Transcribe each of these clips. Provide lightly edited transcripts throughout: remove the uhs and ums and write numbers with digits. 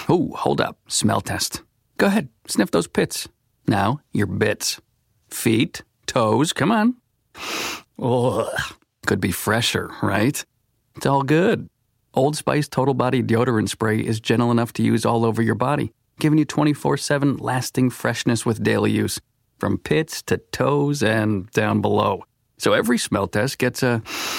Ooh, hold up. Smell test. Go ahead. Sniff those pits. Now, your bits. Feet, toes, come on. Ugh. Could be fresher, right? It's all good. Old Spice Total Body Deodorant Spray is gentle enough to use all over your body, giving you 24/7 lasting freshness with daily use, from pits to toes and down below. So every smell test gets a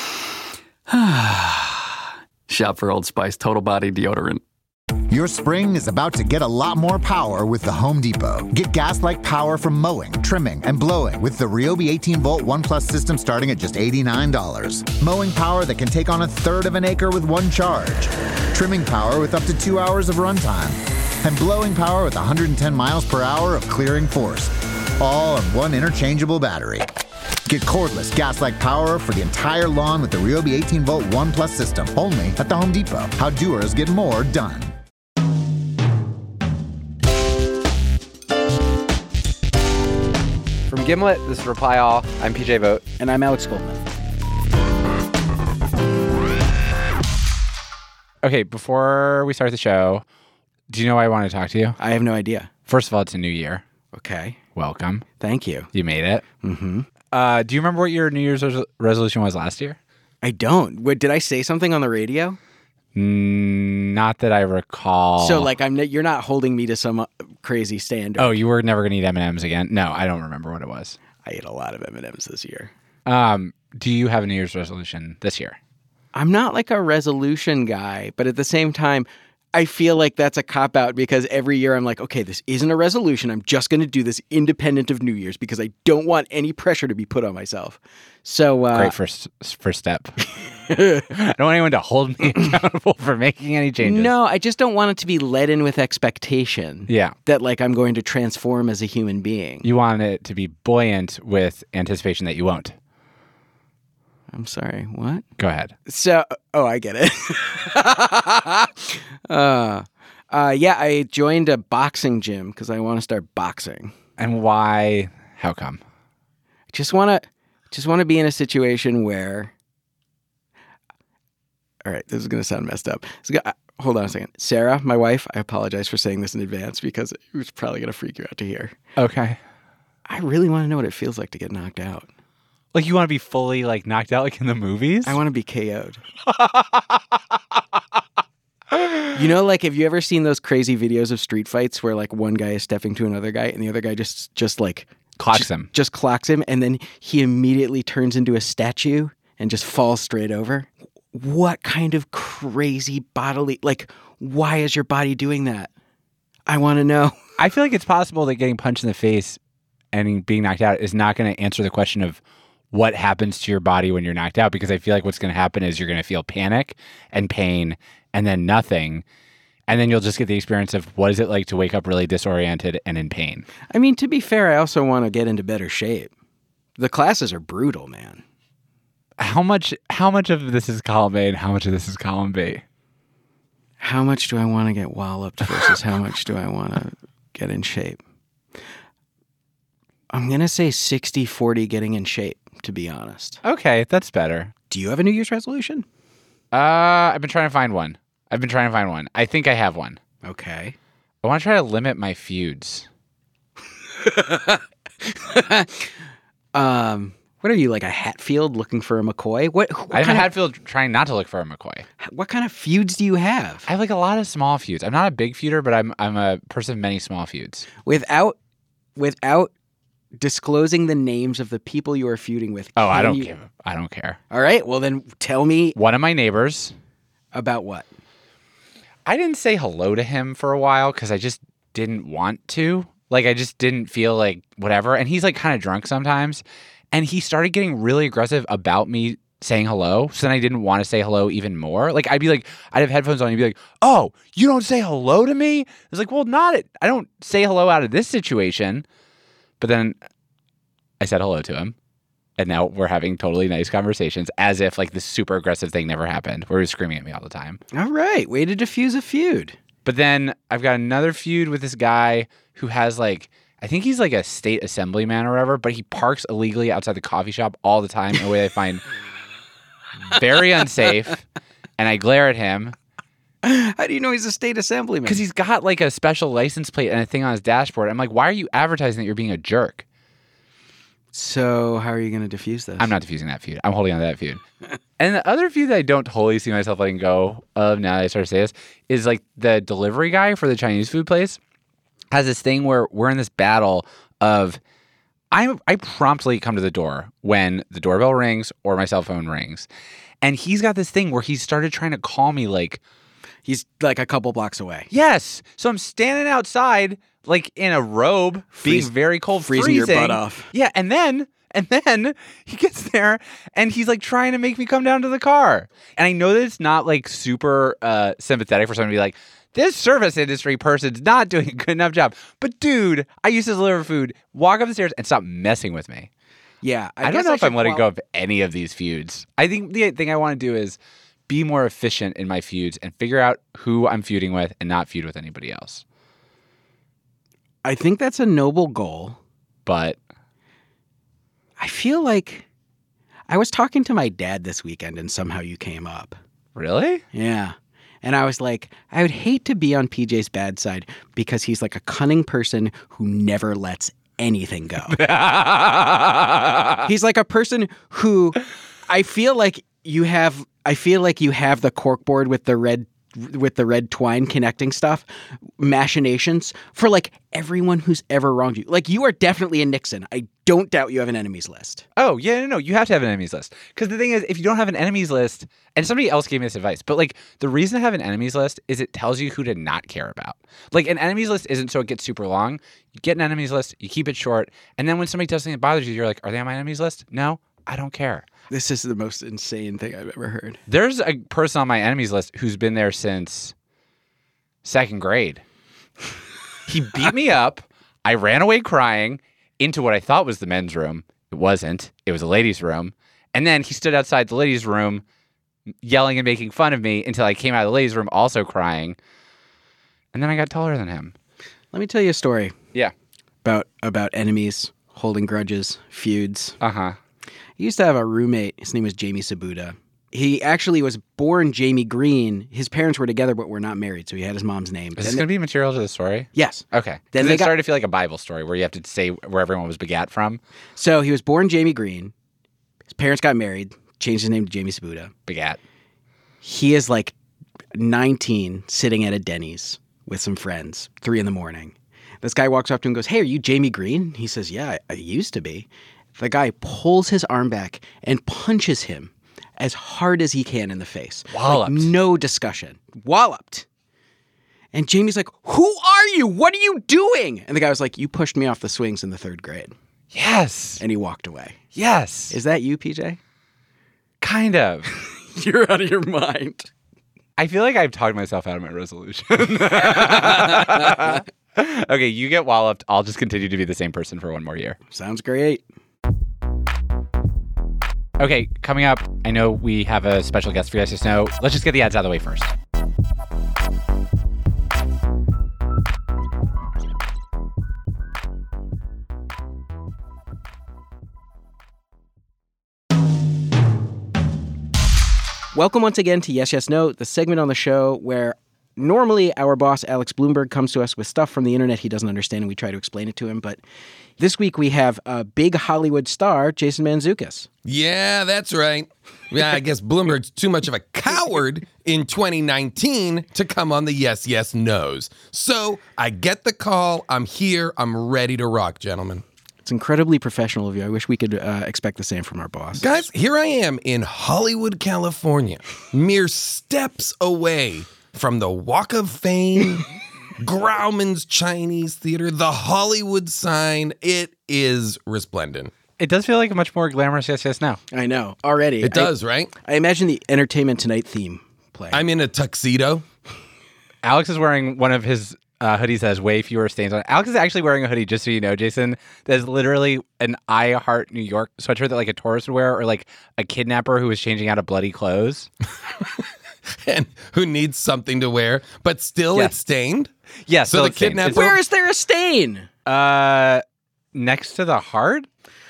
shop for Old Spice Total Body Deodorant. Your spring is about to get a lot more power with the Home Depot. Get gas-like power from mowing, trimming, and blowing with the Ryobi 18-volt ONE+ system starting at just $89. Mowing power that can take on a third of an acre with one charge. Trimming power with up to 2 hours of runtime. And blowing power with 110 miles per hour of clearing force. All on one interchangeable battery. Get cordless gas-like power for the entire lawn with the Ryobi 18-volt ONE+ system. Only at the Home Depot. How doers get more done. From Gimlet, this is Reply All. I'm PJ Vogt. And I'm Alex Goldman. Okay, before we start the show, do you know why I want to talk to you? I have no idea. First of all, it's a new year. Okay. Welcome. Thank you. You made it. Mm-hmm. Do you remember what your New Year's resolution was last year? I don't. Wait, did I say something on the radio? Not that I recall. So, like, you're not holding me to some crazy standard. Oh, you were never going to eat M&Ms again? No, I don't remember what it was. I ate a lot of M&Ms this year. Do you have a New Year's resolution this year? I'm not like a resolution guy, but at the same time, I feel like that's a cop-out because every year I'm like, okay, this isn't a resolution. I'm just going to do this independent of New Year's because I don't want any pressure to be put on myself. So great first step. I don't want anyone to hold me accountable for making any changes. No, I just don't want it to be led in with expectation. Yeah. That like I'm going to transform as a human being. You want it to be buoyant with anticipation that you won't. I'm sorry, what? Go ahead. So, I get it. Yeah, I joined a boxing gym because I want to start boxing. And why? How come? Just want to be in a situation where. All right, this is going to sound messed up. Hold on a second. Sarah, my wife, I apologize for saying this in advance because it was probably going to freak you out to hear. Okay. I really want to know what it feels like to get knocked out. Like you want to be fully like knocked out like in the movies? I want to be KO'd. You know, like, have you ever seen those crazy videos of street fights where like one guy is stepping to another guy and the other guy just like clocks him. Just clocks him and then he immediately turns into a statue and just falls straight over? What kind of crazy bodily, like, why is your body doing that? I want to know. I feel like it's possible that getting punched in the face and being knocked out is not going to answer the question of what happens to your body when you're knocked out, because I feel like what's going to happen is you're going to feel panic and pain and then nothing. And then you'll just get the experience of what is it like to wake up really disoriented and in pain. I mean, to be fair, I also want to get into better shape. The classes are brutal, man. How much of this is column A and how much of this is column B? How much do I want to get walloped versus how much do I want to get in shape? I'm going to say 60-40 getting in shape, to be honest. Okay, that's better. Do you have a New Year's resolution? I've been trying to find one. I think I have one. Okay. I want to try to limit my feuds. What are you, like a Hatfield looking for a McCoy? I'm a Hatfield trying not to look for a McCoy. What kind of feuds do you have? I have like a lot of small feuds. I'm not a big feuder, but I'm a person of many small feuds. Without disclosing the names of the people you are feuding with. Oh, I don't care. All right. Well, then tell me. One of my neighbors. About what? I didn't say hello to him for a while because I just didn't want to. Like, I just didn't feel like whatever. And he's like kind of drunk sometimes. And he started getting really aggressive about me saying hello. So then I didn't want to say hello even more. Like, I'd have headphones on and he'd be like, oh, you don't say hello to me? I was like, well, I don't say hello out of this situation. But then I said hello to him. And now we're having totally nice conversations as if like this super aggressive thing never happened where he was screaming at me all the time. All right. Way to diffuse a feud. But then I've got another feud with this guy who has like, I think he's like a state assemblyman or whatever, but he parks illegally outside the coffee shop all the time in a way I find very unsafe. And I glare at him How do you know he's a state assemblyman? Because he's got like a special license plate and a thing on his dashboard. I'm like, why are you advertising that you're being a jerk? So how are you going to diffuse this? I'm not diffusing that feud. I'm holding on to that feud. And the other feud that I don't totally see myself letting go of now that I start to say this is like the delivery guy for the Chinese food place has this thing where we're in this battle of I promptly come to the door when the doorbell rings or my cell phone rings. And he's got this thing where he started trying to call me like... He's like a couple blocks away. Yes. So I'm standing outside like in a robe, being very cold, freezing your butt off. Yeah, and then he gets there and he's like trying to make me come down to the car. And I know that it's not like super sympathetic for someone to be like, this service industry person's not doing a good enough job. But dude, I used to deliver food, walk up the stairs and stop messing with me. Yeah. I don't know if I'm letting go of any of these feuds. I think the thing I want to do is be more efficient in my feuds and figure out who I'm feuding with and not feud with anybody else. I think that's a noble goal. But I feel like I was talking to my dad this weekend and somehow you came up. Really? Yeah. And I was like, I would hate to be on PJ's bad side because he's like a cunning person who never lets anything go. He's like a person who I feel like you have the corkboard with the red twine connecting stuff, machinations for like everyone who's ever wronged you. Like you are definitely a Nixon. I don't doubt you have an enemies list. Oh, yeah, no, you have to have an enemies list. Because the thing is, if you don't have an enemies list, and somebody else gave me this advice, but like the reason to have an enemies list is it tells you who to not care about. Like an enemies list isn't so it gets super long. You get an enemies list, you keep it short, and then when somebody does something that bothers you, you're like, are they on my enemies list? No, I don't care. This is the most insane thing I've ever heard. There's a person on my enemies list who's been there since second grade. He beat me up. I ran away crying into what I thought was the men's room. It wasn't. It was a ladies' room. And then he stood outside the ladies' room yelling and making fun of me until I came out of the ladies' room also crying. And then I got taller than him. Let me tell you a story. Yeah. About enemies, holding grudges, feuds. Uh-huh. I used to have a roommate. His name was Jamie Sabuda. He actually was born Jamie Green. His parents were together but were not married, so he had his mom's name. Is this going to be material to the story? Yes. Okay. Then it started to feel like a Bible story where you have to say where everyone was begat from. So he was born Jamie Green. His parents got married, changed his name to Jamie Sabuda. Begat. He is like 19, sitting at a Denny's with some friends, 3 a.m. This guy walks up to him and goes, "Hey, are you Jamie Green?" He says, "Yeah, I used to be." The guy pulls his arm back and punches him as hard as he can in the face. Walloped. Like, no discussion. Walloped. And Jamie's like, "Who are you? What are you doing?" And the guy was like, "You pushed me off the swings in the 3rd grade." Yes. And he walked away. Yes. Is that you, PJ? Kind of. You're out of your mind. I feel like I've talked myself out of my resolution. Okay, you get walloped. I'll just continue to be the same person for 1 more year. Sounds great. Okay, coming up, I know we have a special guest for you guys to know. Let's just get the ads out of the way first. Welcome once again to Yes, Yes, No, the segment on the show where normally our boss, Alex Bloomberg, comes to us with stuff from the internet he doesn't understand and we try to explain it to him. But this week we have a big Hollywood star, Jason Mantzoukas. Yeah, that's right. Yeah, I guess Bloomberg's too much of a coward in 2019 to come on the Yes, Yes, No's. So I get the call. I'm here. I'm ready to rock, gentlemen. It's incredibly professional of you. I wish we could expect the same from our boss. Guys, here I am in Hollywood, California, mere steps away from the Walk of Fame, Grauman's Chinese Theater, the Hollywood sign. It is resplendent. It does feel like a much more glamorous Yes, Yes, No. I know, already. It does, right? I imagine the Entertainment Tonight theme playing. I'm in a tuxedo. Alex is wearing one of his hoodies that has way fewer stains on it. Alex is actually wearing a hoodie, just so you know, Jason, that is literally an I Heart New York sweatshirt that like a tourist would wear, or like a kidnapper who was changing out of bloody clothes. And who needs something to wear, but still Yes. it's stained? Yeah, So the kidnapper... Where is there a stain? Next to the heart?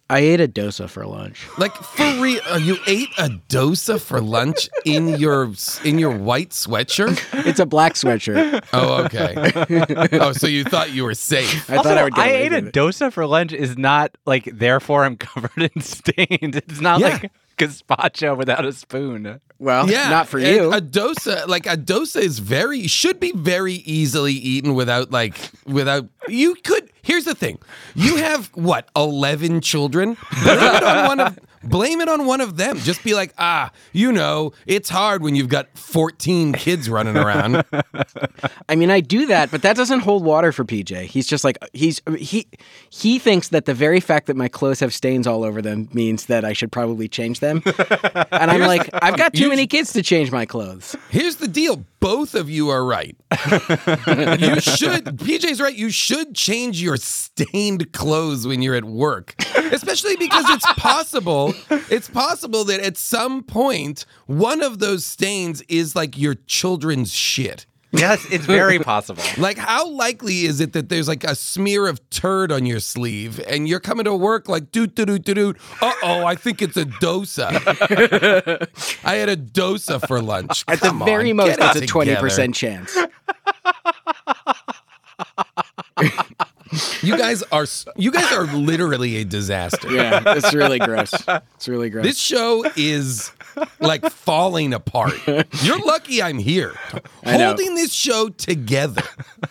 I ate a dosa for lunch. Like for real, you ate a dosa for lunch in your white sweatshirt? It's a black sweatshirt. Oh, okay. Oh, so you thought you were safe. I thought I would get I away ate a with it. dosa for lunch is not like, therefore I'm covered in stains. It's not Yeah. like gazpacho without a spoon. Well, Yeah, not for and you. A dosa is should be very easily eaten without. You could. Here's the thing: you have what 11 children. Blame it on one of them. Just be like, it's hard when you've got 14 kids running around. I mean, I do that, but that doesn't hold water for PJ. He's just like he thinks that the very fact that my clothes have stains all over them means that I should probably change them. And I'm like, I've got too many kids to change my clothes. Here's the deal. Both of you are right. You should. PJ's right. You should change your stained clothes when you're at work, especially because it's possible. It's possible that at some point one of those stains is like your children's shit. Yes, it's very possible. Like, how likely is it that there's like a smear of turd on your sleeve and you're coming to work like, doot. Uh-oh, I think it's a dosa. I had a dosa for lunch. At the Come very on, most, get it's it a 20% together. chance. You guys are literally a disaster. Yeah, it's really gross. It's really gross. This show is like falling apart. You're lucky I'm here, I know. holding this show together.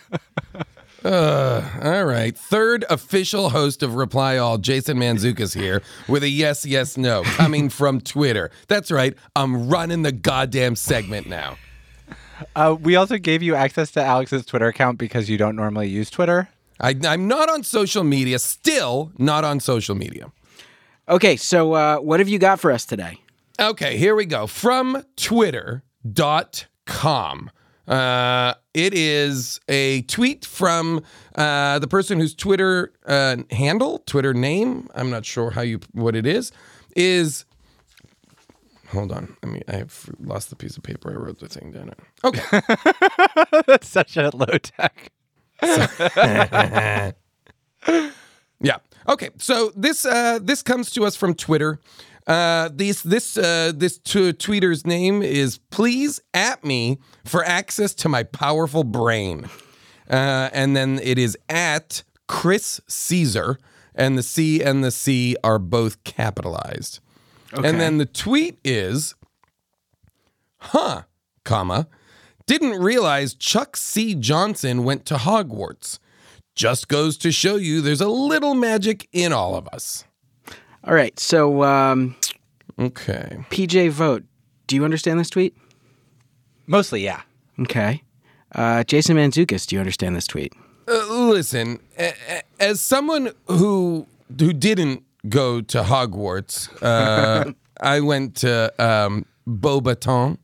All right. Third official host of Reply All, Jason Mantzoukas here with a yes, no coming from Twitter. That's right. I'm running the goddamn segment now. We also gave you access to Alex's Twitter account because you don't normally use Twitter. I'm not on social media. Still not on social media. Okay, so what have you got for us today? Okay, here we go. From twitter.com. It is a tweet from the person whose Twitter handle, Twitter name, I'm not sure what it is hold on. I've lost the piece of paper. I wrote the thing down. Okay. That's such a low tech. Yeah. Okay. So this comes to us from Twitter. This tweeter's name is "Please at me for access to my powerful brain," and then it is at Chris Caesar, and the C and the C are both capitalized. Okay. And then the tweet is, didn't realize Chuck C. Johnson went to Hogwarts. Just goes to show you there's a little magic in all of us. All right, so Okay. PJ Vote, do you understand this tweet? Mostly, yeah. Okay. Jason Mantzoukas, do you understand this tweet? Listen, as someone who didn't go to Hogwarts, I went to Beauxbaton,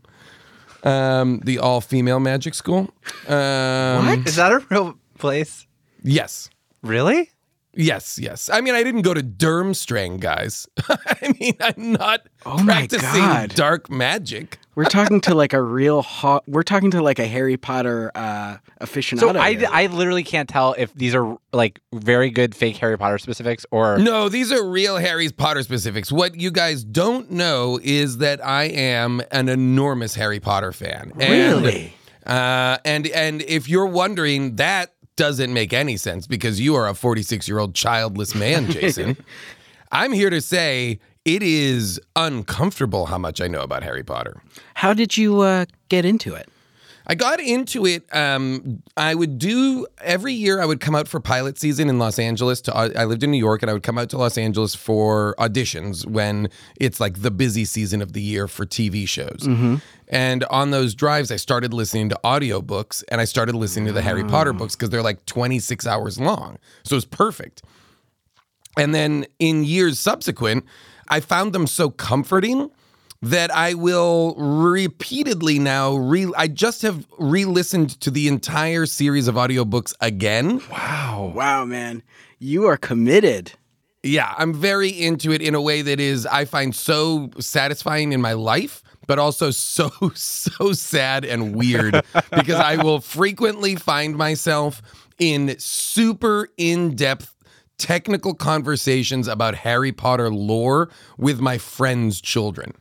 the all-female magic school. What? Is that a real place? Yes. Really? Yes. I mean, I didn't go to Durmstrang, guys. I mean, I'm not Oh my practicing God. dark magic. We're talking to like we're talking to like a Harry Potter aficionado. So here. I literally can't tell if these are like very good fake Harry Potter specifics or... No, these are real Harry Potter specifics. What you guys don't know is that I am an enormous Harry Potter fan. Really? And if you're wondering, that doesn't make any sense because you are a 46-year-old childless man, Jason. I'm here to say it is uncomfortable how much I know about Harry Potter. How did you get into it? I got into it. I would do every year. I would come out for pilot season in Los Angeles. I lived in New York, and I would come out to Los Angeles for auditions when it's like the busy season of the year for TV shows. Mm-hmm. And on those drives, I started listening to audiobooks, and I started listening to the Harry Potter books because they're like 26 hours long. So it was perfect. And then in years subsequent, I found them so comforting that I will repeatedly now I just have re-listened to the entire series of audiobooks again. Wow, man. You are committed. Yeah, I'm very into it in a way that is I find so satisfying in my life, but also so sad and weird because I will frequently find myself in super in-depth technical conversations about Harry Potter lore with my friends' children.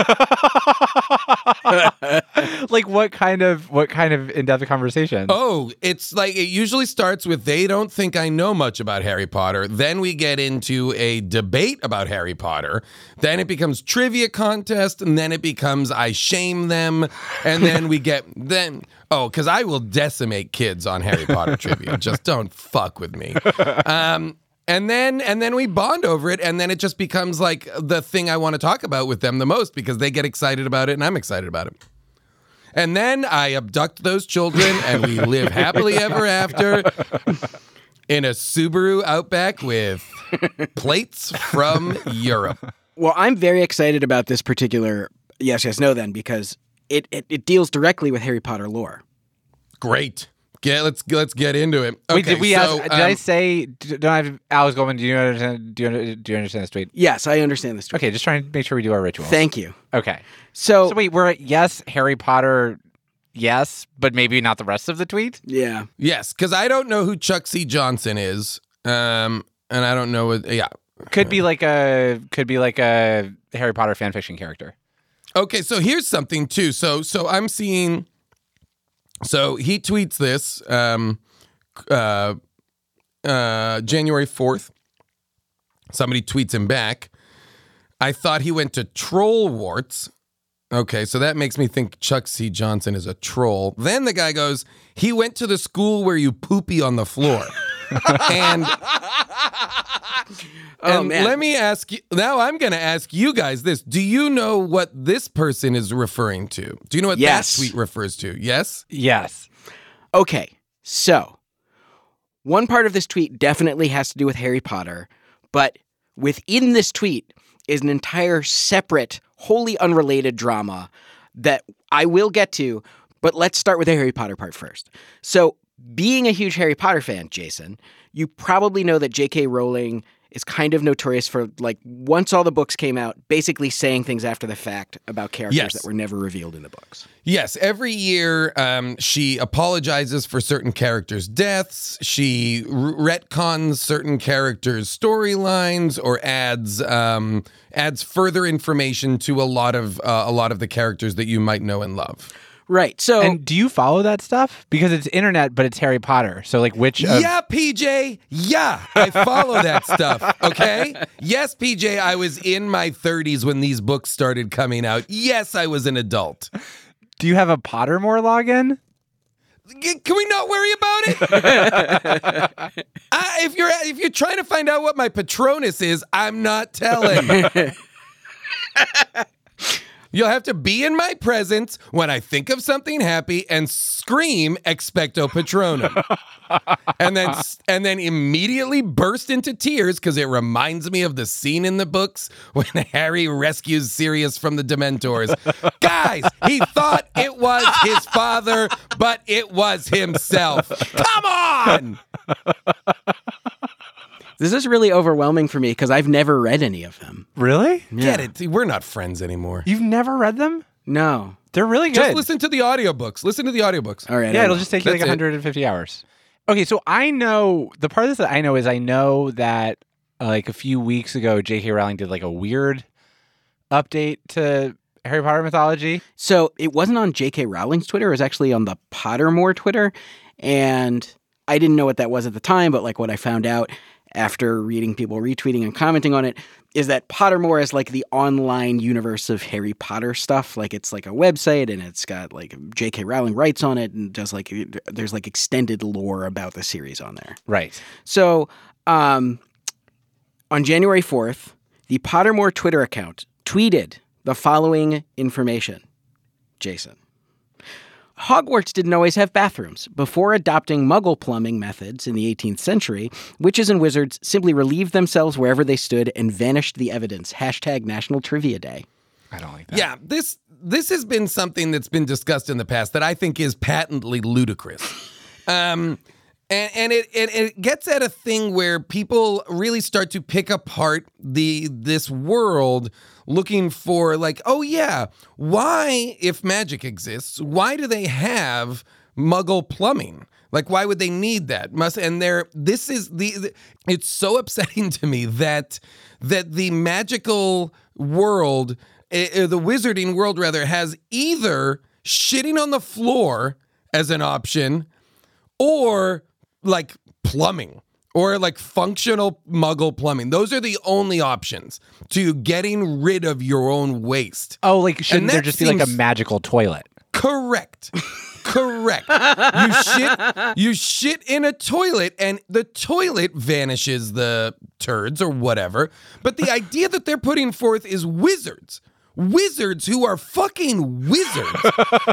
Like what kind of in-depth conversation? Oh, it's like it usually starts with they don't think I know much about Harry Potter. Then we get into a debate about Harry Potter. Then it becomes trivia contest, and then it becomes I shame them, and then we get because I will decimate kids on Harry Potter trivia. Just don't fuck with me. And then we bond over it, and then it just becomes like the thing I want to talk about with them the most because they get excited about it and I'm excited about it. And then I abduct those children and we live happily ever after in a Subaru Outback with plates from Europe. Well, I'm very excited about this particular Yes, Yes, No then because it deals directly with Harry Potter lore. Great. Let's get into it. Okay, Wait, did we ask? Did I say? Don't I have Alice Goldman? Do you understand? Do you understand this tweet? Yes, I understand this tweet. Okay, just trying to make sure we do our rituals. Thank you. Okay. So wait, we're at yes, Harry Potter, yes, but maybe not the rest of the tweet. Yeah. Yes, because I don't know who Chuck C. Johnson is, and I don't know what. Yeah, could be like a Harry Potter fan fiction character. Okay, so here's something too. So I'm seeing. So he tweets this January 4th. Somebody tweets him back. I thought he went to Trollwarts. Okay, so that makes me think Chuck C. Johnson is a troll. Then the guy goes, he went to the school where you poopy on the floor. And Man. let me ask you, now I'm going to ask you guys this. Do you know what this person is referring to? Do you know what Yes. that tweet refers to? Yes? Yes. Okay, so one part of this tweet definitely has to do with Harry Potter, but within this tweet is an entire separate, wholly unrelated drama that I will get to, but let's start with the Harry Potter part first. So, being a huge Harry Potter fan, Jason, you probably know that J.K. Rowling is kind of notorious for, like, once all the books came out, basically saying things after the fact about characters Yes. that were never revealed in the books. Yes, every year she apologizes for certain characters' deaths. She retcons certain characters' storylines or adds further information to a lot of the characters that you might know and love. Right, so... And do you follow that stuff? Because it's internet, but it's Harry Potter. So like which of... Yeah, PJ. Yeah, I follow that stuff. Okay. Yes, PJ. I was in my 30s when these books started coming out. Yes, I was an adult. Do you have a Pottermore login? Can we not worry about it? If you're trying to find out what my Patronus is, I'm not telling. You'll have to be in my presence when I think of something happy and scream Expecto Patronum. and then immediately burst into tears because it reminds me of the scene in the books when Harry rescues Sirius from the Dementors. Guys, he thought it was his father, but it was himself. Come on! This is really overwhelming for me because I've never read any of them. Really? Get it? We're not friends anymore. You've never read them? No. They're really good. Just listen to the audiobooks. Listen to the audiobooks. All right. Yeah, I it'll will. just take you like That's it. 150 hours. Okay, so I know the part of this that I know is I know that like a few weeks ago, J.K. Rowling did like a weird update to Harry Potter mythology. So it wasn't on J.K. Rowling's Twitter. It was actually on the Pottermore Twitter. And I didn't know what that was at the time, but like what I found out after reading people retweeting and commenting on it is that Pottermore is like the online universe of Harry Potter stuff. Like it's like a website and it's got like J.K. Rowling writes on it and does like there's like extended lore about the series on there. Right. So on January 4th, the Pottermore Twitter account tweeted the following information. Jason. Hogwarts didn't always have bathrooms. Before adopting Muggle plumbing methods in the 18th century, witches and wizards simply relieved themselves wherever they stood and vanished the evidence. # National Trivia Day. I don't like that. Yeah, this has been something that's been discussed in the past that I think is patently ludicrous. And it gets at a thing where people really start to pick apart this world looking for like, oh yeah, why, if magic exists, why do they have Muggle plumbing? Like, why would they need that? It's so upsetting to me that the magical world, the wizarding world rather, has either shitting on the floor as an option or like plumbing or like functional muggle plumbing. Those are the only options to getting rid of your own waste. Oh, like shouldn't there that just be like a seems- magical toilet? Correct. You shit in a toilet and the toilet vanishes the turds or whatever. But the idea that they're putting forth is wizards who are fucking wizards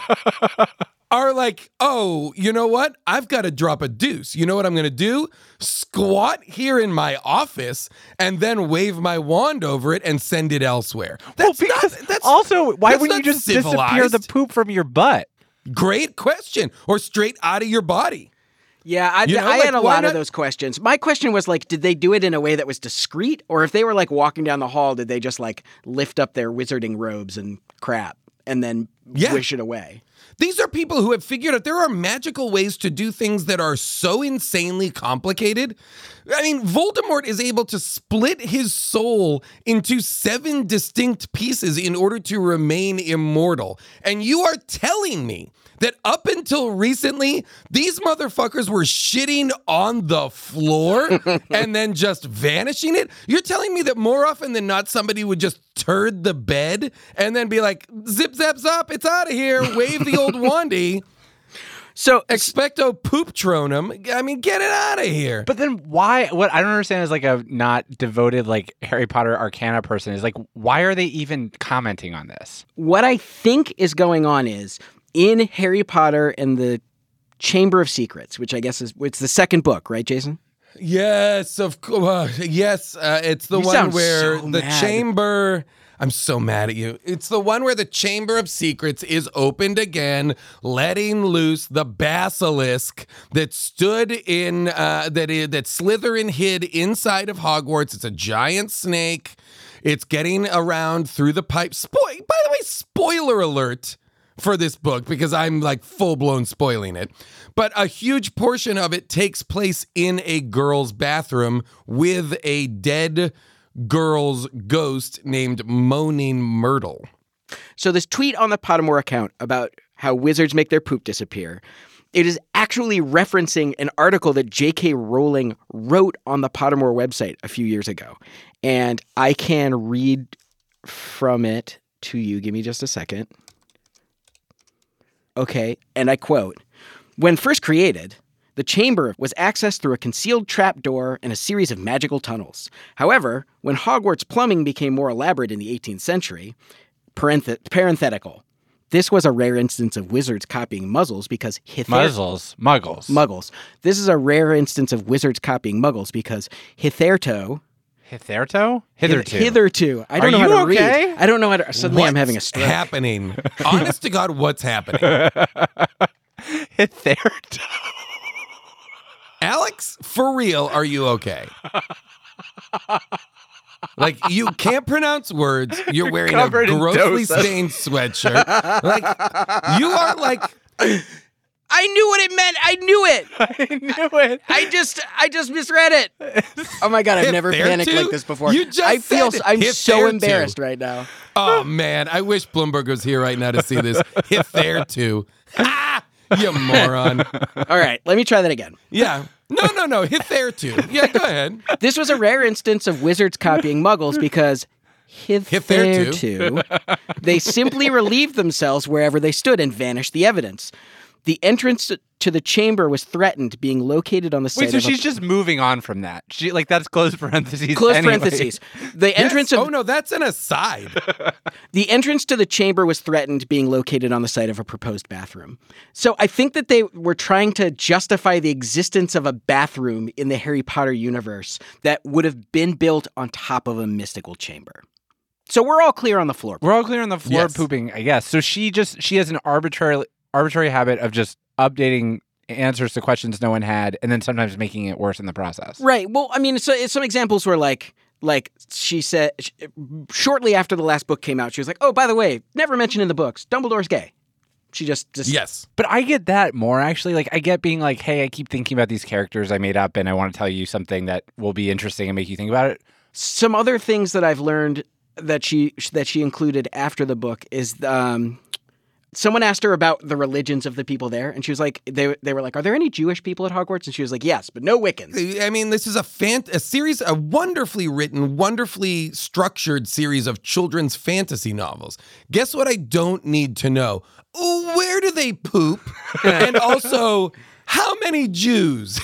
are like, oh, you know what? I've got to drop a deuce. You know what I'm going to do? Squat here in my office and then wave my wand over it and send it elsewhere. That's Also, why that's wouldn't you not just disappear civilized. the poop from your butt? Great question. Or straight out of your body. Yeah, I had a lot of those questions. My question was like, did they do it in a way that was discreet? Or if they were like walking down the hall, did they just like lift up their wizarding robes and crap and then wish it away? These are people who have figured out there are magical ways to do things that are so insanely complicated. I mean, Voldemort is able to split his soul into 7 distinct pieces in order to remain immortal. And you are telling me that up until recently, these motherfuckers were shitting on the floor and then just vanishing it? You're telling me that more often than not, somebody would just turd the bed and then be like, zip, zap, zop, it's out of here, wave the old wandy. So Expecto pooptronum. I mean, get it out of here. But then why? What I don't understand is like a not devoted like Harry Potter Arcana person is like, why are they even commenting on this? what I think is going on is in Harry Potter and the Chamber of Secrets, which I guess it's the second book, right, Jason? Yes, of course. Yes, it's the You one sound where so the mad. chamber. I'm so mad at you. It's the one where the Chamber of Secrets is opened again, letting loose the basilisk that stood in that Slytherin hid inside of Hogwarts. It's a giant snake. It's getting around through the pipe. By the way, spoiler alert for this book because I'm like full-blown spoiling it. But a huge portion of it takes place in a girl's bathroom with a dead girl's ghost named Moaning Myrtle. So this tweet on the Pottermore account about how wizards make their poop disappear, it is actually referencing an article that J.K. Rowling wrote on the Pottermore website a few years ago. And I can read from it to you. Give me just a second. Okay, and I quote, "When first created, the chamber was accessed through a concealed trapdoor and a series of magical tunnels. However, when Hogwarts plumbing became more elaborate in the 18th century, parenthetical, this was a rare instance of wizards copying muggles because Muggles. This is a rare instance of wizards copying muggles because hitherto. Hitherto. I don't know how to read. I don't know how to. Suddenly I'm having a stroke. What's happening? Honest to God, what's happening? Hitherto. Alex, for real, are you okay? Like, you can't pronounce words. You're wearing a Covered in grossly Dosa. stained sweatshirt. Like, you are like... I knew what it meant. I knew it. I knew it. I just misread it. Oh my God, I've never panicked Hitherto? like this before. You just I feel said I'm so hitherto. embarrassed right now. Oh, man. I wish Bloomberg was here right now to see this. Hitherto. Ah! You moron. All right, let me try that again. Yeah. No. Hitherto. Yeah, go ahead. This was a rare instance of wizards copying muggles because hitherto they simply relieved themselves wherever they stood and vanished the evidence. The entrance to the chamber was threatened, being located on the site Wait, so of she's just moving on from that. She like that's closed parentheses. close anyway. parentheses. The entrance Yes. of Oh, no, that's an aside. The entrance to the chamber was threatened, being located on the site of a proposed bathroom. So I think that they were trying to justify the existence of a bathroom in the Harry Potter universe that would have been built on top of a mystical chamber. So we're all clear on the floor. We're all clear on the floor Yes. pooping, I guess. So she has an arbitrary habit of just updating answers to questions no one had and then sometimes making it worse in the process. Right. Well, I mean, so some examples were like she said shortly after the last book came out, she was like, "Oh, by the way, never mentioned in the books, Dumbledore's gay." She just Yes. But I get that more, actually. Like, I get being like, hey, I keep thinking about these characters I made up, and I want to tell you something that will be interesting and make you think about it. Some other things that I've learned that she included after the book is someone asked her about the religions of the people there, and she was like, they were like, are there any Jewish people at Hogwarts? And she was like, yes, but no Wiccans. I mean, this is a wonderfully written, wonderfully structured series of children's fantasy novels. Guess what I don't need to know? Where do they poop? And also, how many Jews?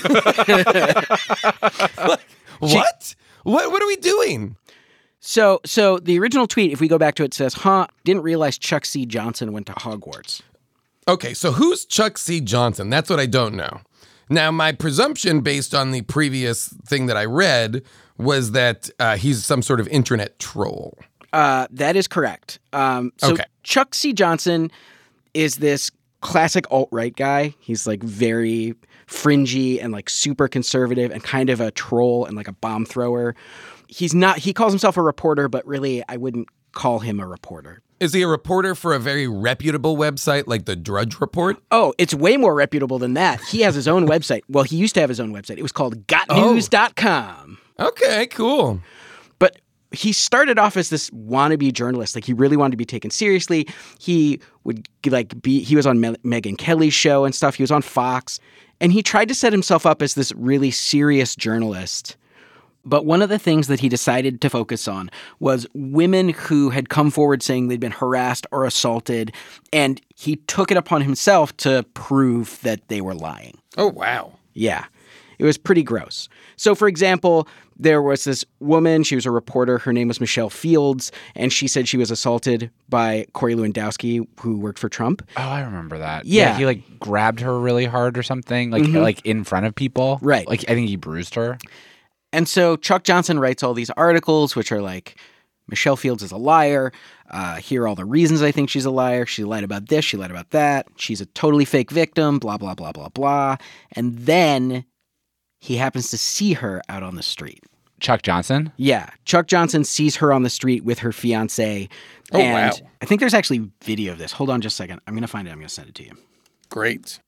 What? What are we doing? So the original tweet, if we go back to it, says, didn't realize Chuck C. Johnson went to Hogwarts. Okay, so who's Chuck C. Johnson? That's what I don't know. Now, my presumption based on the previous thing that I read was that he's some sort of internet troll. That is correct. Okay. Chuck C. Johnson is this classic alt-right guy. He's like very fringy and like super conservative and kind of a troll and like a bomb thrower. He calls himself a reporter, but really I wouldn't call him a reporter. Is he a reporter for a very reputable website like the Drudge Report? Oh, it's way more reputable than that. He has his own website. Well, he used to have his own website. It was called gotnews.com. Okay, cool. But he started off as this wannabe journalist. Like, he really wanted to be taken seriously. He would he was on Megyn Kelly's show and stuff. He was on Fox. And he tried to set himself up as this really serious journalist. But one of the things that he decided to focus on was women who had come forward saying they'd been harassed or assaulted, and he took it upon himself to prove that they were lying. Oh, wow. Yeah. It was pretty gross. So, for example, there was this woman, she was a reporter, her name was Michelle Fields, and she said she was assaulted by Corey Lewandowski, who worked for Trump. Oh, I remember that. Yeah. He like grabbed her really hard or something, like in front of people. Right. Like, I think he bruised her. And so Chuck Johnson writes all these articles, which are like, Michelle Fields is a liar. Here are all the reasons I think she's a liar. She lied about this. She lied about that. She's a totally fake victim, blah, blah, blah, blah, blah. And then he happens to see her out on the street. Chuck Johnson? Yeah. Chuck Johnson sees her on the street with her fiancé. Oh, and wow. I think there's actually video of this. Hold on just a second. I'm going to find it. I'm going to send it to you. Great.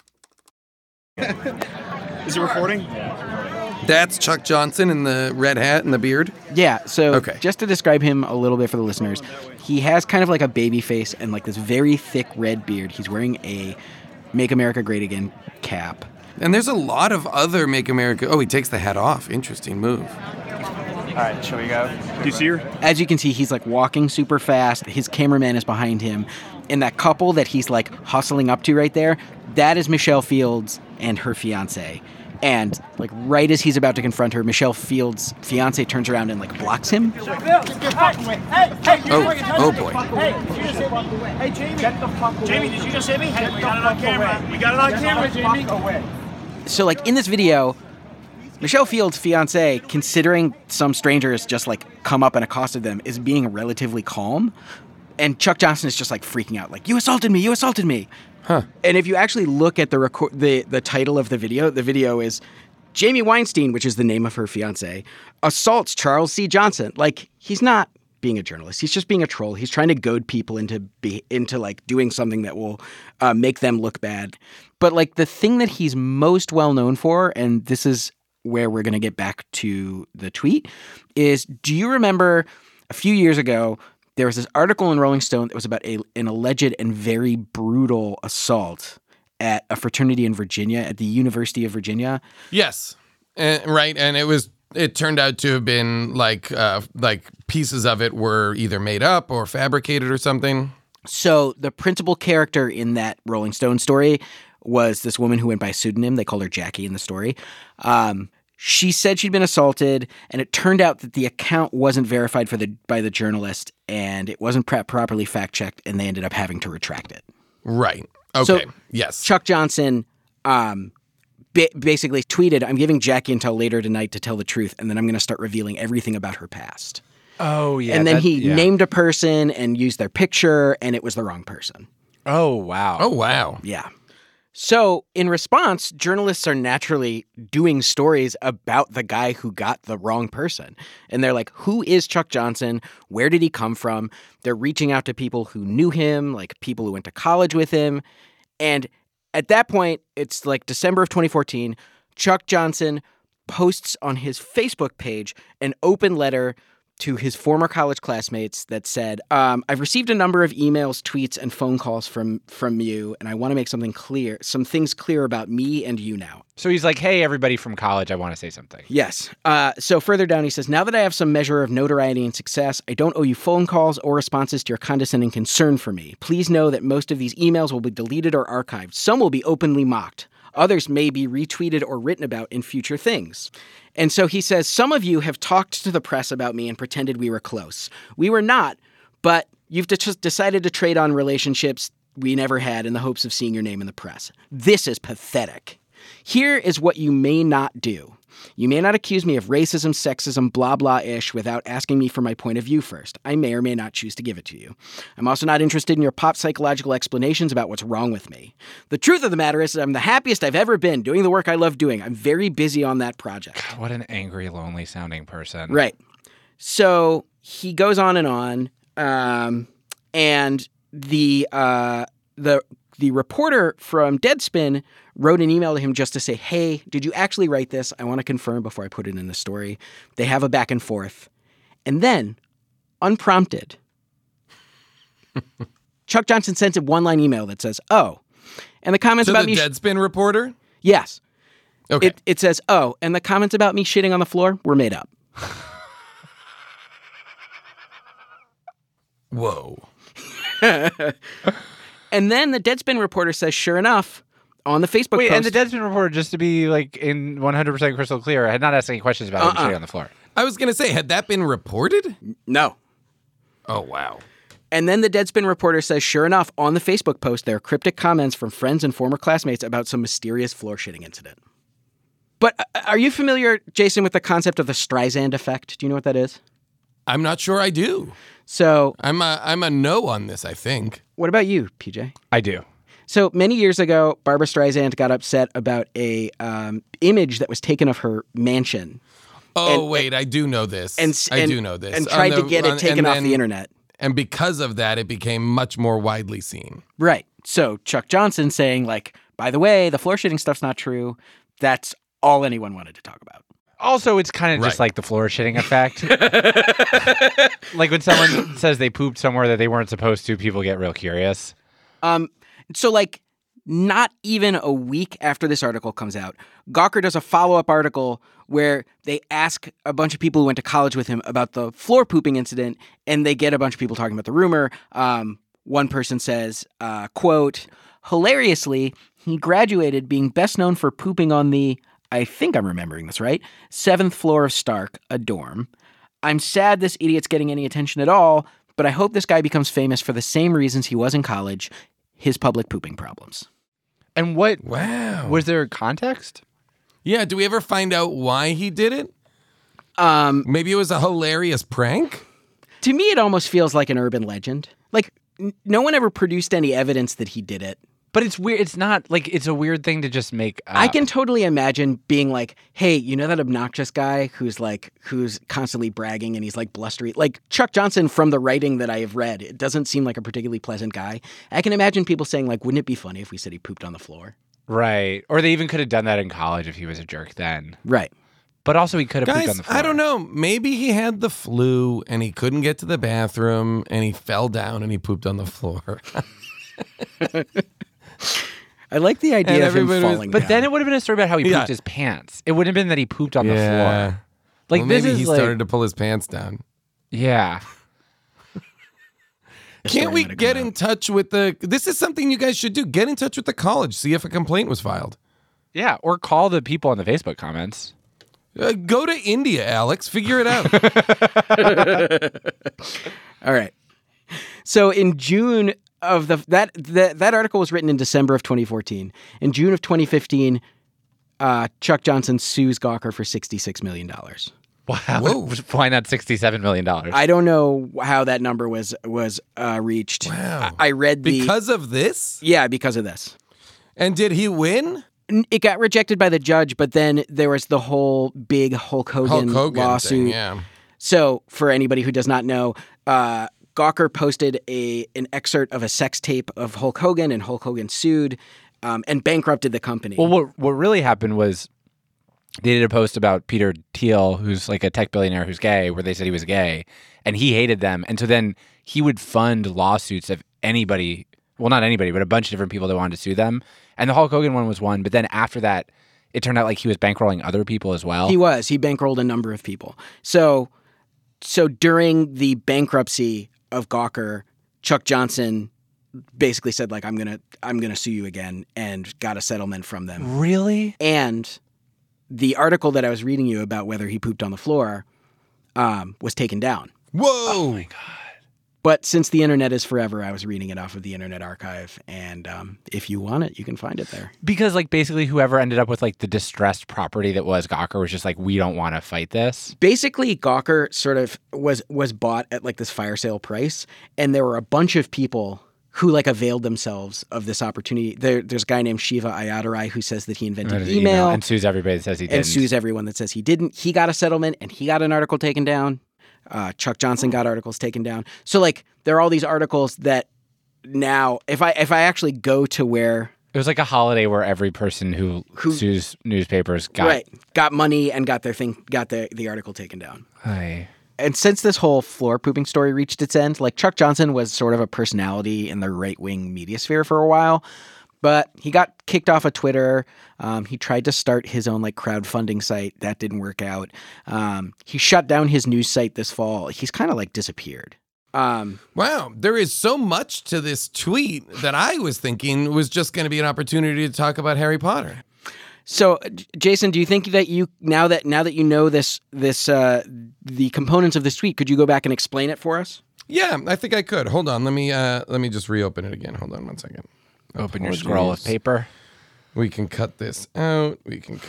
Is it recording? That's Chuck Johnson in the red hat and the beard? Yeah, so Okay. just to describe him a little bit for the listeners, he has kind of like a baby face and like this very thick red beard. He's wearing a Make America Great Again cap. And there's a lot of other Make America... Oh, he takes the hat off. Interesting move. All right, shall we go? Do you see her? As you can see, he's like walking super fast. His cameraman is behind him. And that couple that he's like hustling up to right there, that is Michelle Fields and her fiancé. And like right as he's about to confront her, Michelle Fields' fiance turns around and like blocks him. Oh boy. Hey, Jamie. Get the fuck away. Jamie, did you just hit me? Hey, we got it on camera. We got it on camera, Jamie. So like in this video, Michelle Fields' fiance, considering some strangers just like come up and accosted them, is being relatively calm. And Chuck Johnson is just like freaking out, like, you assaulted me, you assaulted me. Huh. And if you actually look at the title of the video is Jamie Weinstein, which is the name of her fiance, assaults Charles C. Johnson. Like, he's not being a journalist. He's just being a troll. He's trying to goad people into like doing something that will make them look bad. But like the thing that he's most well known for, and this is where we're going to get back to the tweet, is do you remember a few years ago, there was this article in Rolling Stone that was about an alleged and very brutal assault at a fraternity in Virginia, at the University of Virginia? Yes. Right. And it turned out to have been like pieces of it were either made up or fabricated or something. So the principal character in that Rolling Stone story was this woman who went by a pseudonym. They called her Jackie in the story. She said she'd been assaulted, and it turned out that the account wasn't verified by the journalist, and it wasn't properly fact-checked, and they ended up having to retract it. Right. Okay. So, yes. Chuck Johnson basically tweeted, I'm giving Jackie until later tonight to tell the truth, and then I'm going to start revealing everything about her past. Oh, yeah. And then he named a person and used their picture, and it was the wrong person. Oh, wow. Oh, wow. Yeah. So in response, journalists are naturally doing stories about the guy who got the wrong person. And they're like, who is Chuck Johnson? Where did he come from? They're reaching out to people who knew him, like people who went to college with him. And at that point, it's like December of 2014, Chuck Johnson posts on his Facebook page an open letter to his former college classmates that said, I've received a number of emails, tweets, and phone calls from you, and I want to make some things clear about me and you now. So he's like, hey, everybody from college, I want to say something. Yes. So further down, he says, now that I have some measure of notoriety and success, I don't owe you phone calls or responses to your condescending concern for me. Please know that most of these emails will be deleted or archived. Some will be openly mocked. Others may be retweeted or written about in future things. And so he says, some of you have talked to the press about me and pretended we were close. We were not, but you've just decided to trade on relationships we never had in the hopes of seeing your name in the press. This is pathetic. Here is what you may not do. You may not accuse me of racism, sexism, blah, blah-ish without asking me for my point of view first. I may or may not choose to give it to you. I'm also not interested in your pop psychological explanations about what's wrong with me. The truth of the matter is that I'm the happiest I've ever been doing the work I love doing. I'm very busy on that project. What an angry, lonely sounding person. Right. So he goes on, and the reporter from Deadspin wrote an email to him just to say, hey, did you actually write this? I want to confirm before I put it in the story. They have a back and forth. And then, unprompted, Chuck Johnson sends a one-line email that says, oh, and the comments about me... To the Deadspin reporter? Yes. Okay. It says, oh, and the comments about me shitting on the floor were made up. Whoa. And then the Deadspin reporter says, sure enough, on the Facebook post... And the Deadspin reporter, just to be like in 100% crystal clear, had not asked any questions about him shitting on the floor. I was going to say, had that been reported? No. Oh, wow. And then the Deadspin reporter says, sure enough, on the Facebook post, there are cryptic comments from friends and former classmates about some mysterious floor shitting incident. But are you familiar, Jason, with the concept of the Streisand effect? Do you know what that is? I'm not sure I do. So... I'm a no on this, I think. What about you, PJ? I do. So many years ago, Barbra Streisand got upset about a image that was taken of her mansion. Oh, wait, I do know this. I do know this. And tried to get it taken off the internet. And because of that, it became much more widely seen. Right. So Chuck Johnson saying, like, by the way, the floor shitting stuff's not true. That's all anyone wanted to talk about. Also, it's kind of just like the floor shitting effect. Like when someone says they pooped somewhere that they weren't supposed to, people get real curious. So, like, not even a week after this article comes out, Gawker does a follow-up article where they ask a bunch of people who went to college with him about the floor pooping incident, and they get a bunch of people talking about the rumor. One person says, quote, hilariously, he graduated being best known for pooping on the, I think I'm remembering this right, 7th floor of Stark, a dorm. I'm sad this idiot's getting any attention at all, but I hope this guy becomes famous for the same reasons he was in college, his public pooping problems. And what? Wow. Was there context? Yeah, do we ever find out why he did it? Maybe it was a hilarious prank? To me, it almost feels like an urban legend. Like, no one ever produced any evidence that he did it. But it's weird. It's not like it's a weird thing to just make up. I can totally imagine being like, hey, you know that obnoxious guy who's constantly bragging and he's like blustery? Like Chuck Johnson, from the writing that I have read, it doesn't seem like a particularly pleasant guy. I can imagine people saying, like, wouldn't it be funny if we said he pooped on the floor? Right. Or they even could have done that in college if he was a jerk then. Right. But also he could have pooped on the floor. I don't know. Maybe he had the flu and he couldn't get to the bathroom and he fell down and he pooped on the floor. I like the idea of him falling down. But then it would have been a story about how he pooped his pants. It wouldn't have been that he pooped on the floor. Like, well, this maybe is he started to pull his pants down. Yeah. Can't we get in touch with this is something you guys should do. Get in touch with the college. See if a complaint was filed. Yeah, or call the people in the Facebook comments. Go to India, Alex. Figure it out. All right. So in June of that article was written in December of 2014. In June of 2015, Chuck Johnson sues Gawker for $66 million. Wow. Whoa. Why not $67 million? I don't know how that number was reached. Wow. I read because of this? Yeah, because of this. And did he win? It got rejected by the judge, but then there was the whole big Hulk Hogan lawsuit. Thing, yeah. So for anybody who does not know, Gawker posted an excerpt of a sex tape of Hulk Hogan, and Hulk Hogan sued and bankrupted the company. Well, what really happened was they did a post about Peter Thiel, who's like a tech billionaire who's gay, where they said he was gay, and he hated them. And so then he would fund lawsuits of anybody, well, not anybody, but a bunch of different people that wanted to sue them. And the Hulk Hogan one was one. But then after that, it turned out like he was bankrolling other people as well. He bankrolled a number of people. So during the bankruptcy of Gawker, Chuck Johnson basically said, like, I'm gonna sue you again, and got a settlement from them. Really? And the article that I was reading you about whether he pooped on the floor was taken down. Whoa! Oh my God. But since the internet is forever, I was reading it off of the Internet Archive, and if you want it, you can find it there. Because like basically whoever ended up with like the distressed property that was Gawker was just like, we don't want to fight this. Basically, Gawker sort of was bought at like this fire sale price, and there were a bunch of people who like availed themselves of this opportunity. There's a guy named Shiva Ayyadurai who says that he invented email and sues everybody that says he didn't. And sues everyone that says he didn't. He got a settlement, and he got an article taken down. Chuck Johnson got articles taken down. So like there are all these articles that now, if I actually go to where it was like a holiday where every person who sues newspapers got money and got the article taken down. Hi. And since this whole floor pooping story reached its end, like Chuck Johnson was sort of a personality in the right-wing media sphere for a while, but he got kicked off of Twitter. He tried to start his own like crowdfunding site. That didn't work out. He shut down his news site this fall. He's kind of like disappeared. Wow, there is so much to this tweet that I was thinking was just going to be an opportunity to talk about Harry Potter. So, Jason, do you think that now that you know this the components of this tweet, could you go back and explain it for us? Yeah, I think I could. Hold on, let me just reopen it again. Hold on 1 second. Open your scroll of paper. We can cut this out.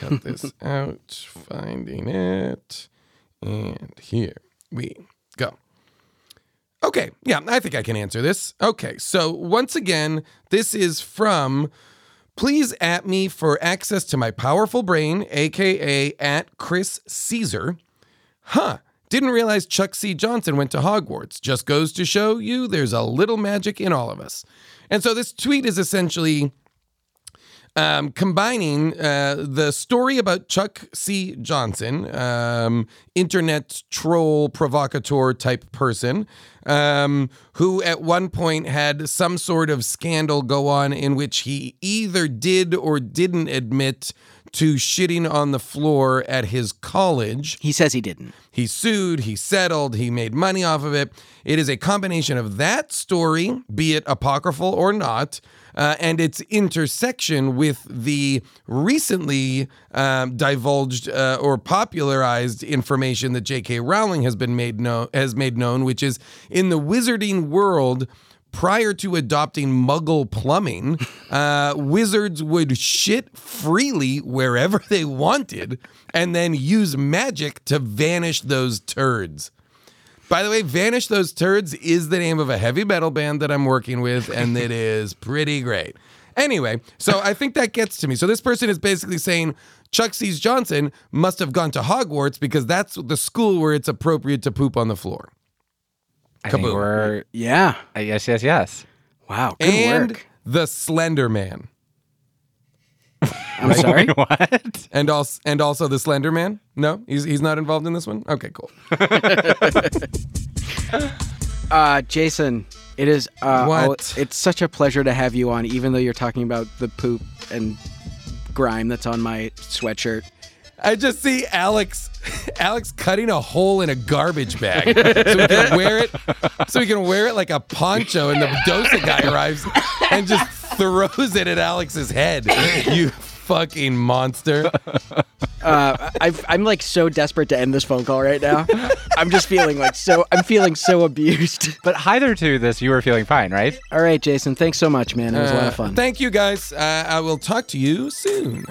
Finding it. And here we go. Okay, yeah, I think I can answer this. Okay, so once again, this is from Please at me for access to my powerful brain, a.k.a. at Chris Caesar. Didn't realize Chuck C. Johnson went to Hogwarts. Just goes to show you there's a little magic in all of us. And so this tweet is essentially combining the story about Chuck C. Johnson, internet troll provocateur type person, who at one point had some sort of scandal go on in which he either did or didn't admit to shitting on the floor at his college. He says he didn't. He sued, he settled, he made money off of it. It is a combination of that story, be it apocryphal or not, and its intersection with the recently divulged or popularized information that J.K. Rowling has made known, which is in the wizarding world. Prior to adopting Muggle plumbing, wizards would shit freely wherever they wanted and then use magic to vanish those turds. By the way, Vanish Those Turds is the name of a heavy metal band that I'm working with, and it is pretty great. Anyway, so I think that gets to me. So this person is basically saying Chuck C. Johnson must have gone to Hogwarts because that's the school where it's appropriate to poop on the floor. I think we're... Yeah. Yes. Wow, good and work. The Slender Man. I'm sorry? What? And also the Slender Man? No? He's not involved in this one? Okay, cool. Jason, it is... What? It's such a pleasure to have you on, even though you're talking about the poop and grime that's on my sweatshirt. I just see Alex cutting a hole in a garbage bag so we can wear it like a poncho, and the Dosa guy arrives and just throws it at Alex's head. You fucking monster. I'm like so desperate to end this phone call right now. I'm just feeling so abused. But either to this, you were feeling fine, right? All right, Jason, thanks so much, man. It was a lot of fun. Thank you, guys. I will talk to you soon.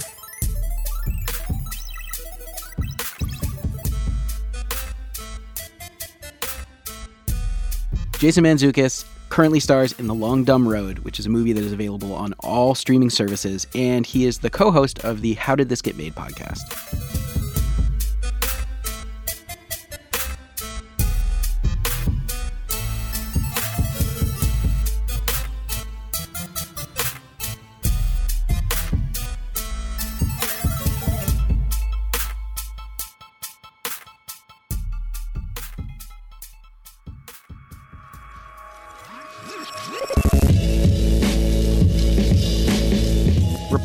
Jason Mantzoukas currently stars in The Long Dumb Road, which is a movie that is available on all streaming services, and he is the co-host of the How Did This Get Made podcast.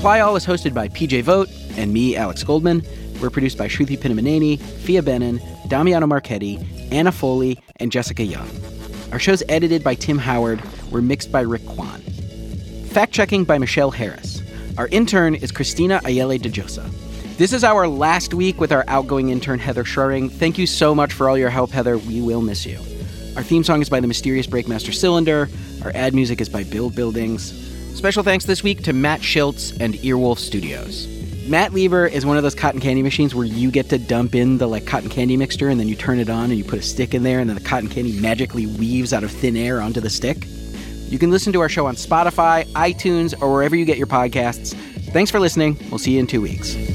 Reply All is hosted by PJ Vogt and me, Alex Goldman. We're produced by Shruti Pinamaneni, Fia Benin, Damiano Marchetti, Anna Foley, and Jessica Young. Our show's edited by Tim Howard. We're mixed by Rick Kwan. Fact-checking by Michelle Harris. Our intern is Christina Ayele de Josa. This is our last week with our outgoing intern, Heather Schroering. Thank you so much for all your help, Heather. We will miss you. Our theme song is by the mysterious Breakmaster Cylinder. Our ad music is by Build Buildings. Special thanks this week to Matt Schiltz and Earwolf Studios. Matt Lever is one of those cotton candy machines where you get to dump in the cotton candy mixture and then you turn it on and you put a stick in there and then the cotton candy magically weaves out of thin air onto the stick. You can listen to our show on Spotify, iTunes, or wherever you get your podcasts. Thanks for listening. We'll see you in 2 weeks.